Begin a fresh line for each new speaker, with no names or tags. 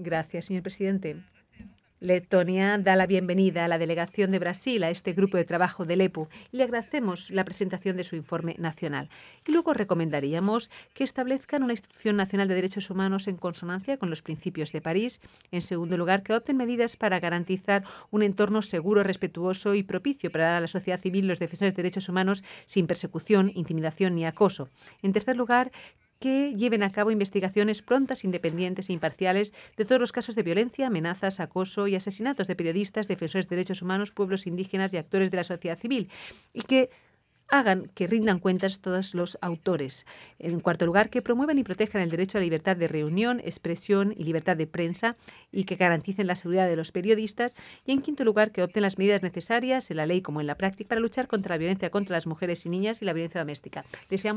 Gracias, señor presidente. Letonia da la bienvenida a la delegación de Brasil a este grupo de trabajo del EPU y le agradecemos la presentación de su informe nacional. Y luego recomendaríamos que establezcan una institución nacional de derechos humanos en consonancia con los principios de París. En segundo lugar, que adopten medidas para garantizar un entorno seguro, respetuoso y propicio para la sociedad civil y los defensores de derechos humanos sin persecución, intimidación ni acoso. En tercer lugar, que lleven a cabo investigaciones prontas, independientes e imparciales de todos los casos de violencia, amenazas, acoso y asesinatos de periodistas, defensores de derechos humanos, pueblos indígenas y actores de la sociedad civil, y que hagan que rindan cuentas todos los autores. En cuarto lugar, que promuevan y protejan el derecho a la libertad de reunión, expresión y libertad de prensa y que garanticen la seguridad de los periodistas. Y en quinto lugar, que adopten las medidas necesarias en la ley como en la práctica para luchar contra la violencia contra las mujeres y niñas y la violencia doméstica. Deseamos